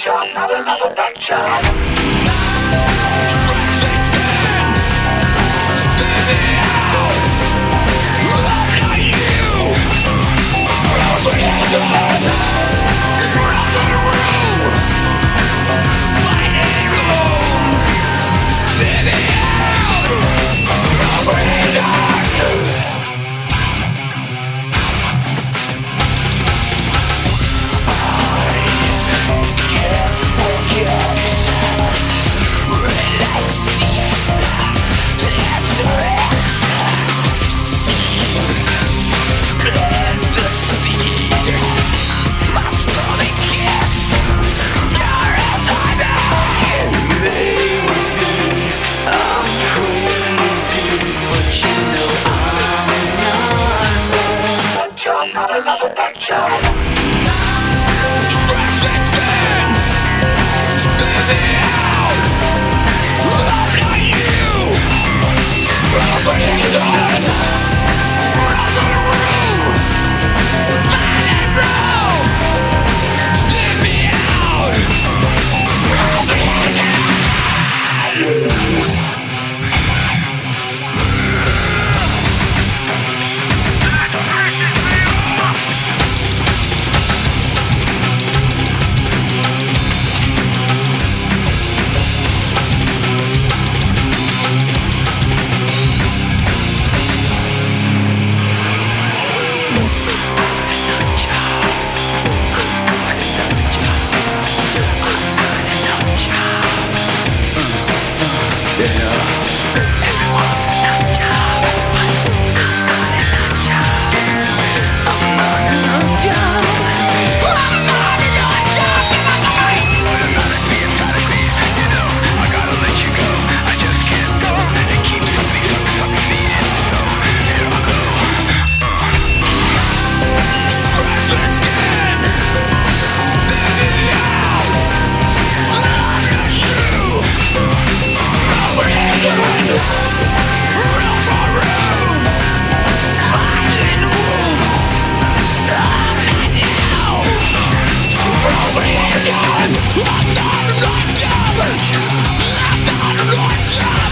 job, not another nut job. Stretching skin, spinning out. I'm not you. Apprehension. Another room. Fighting room. Spinning out. Apprehension. Not another nut job. Stretching skin, spinning out. I'm not you. Apprehension. Another room. Violent room. Spin me out. Apprehension. I'm not a nut job.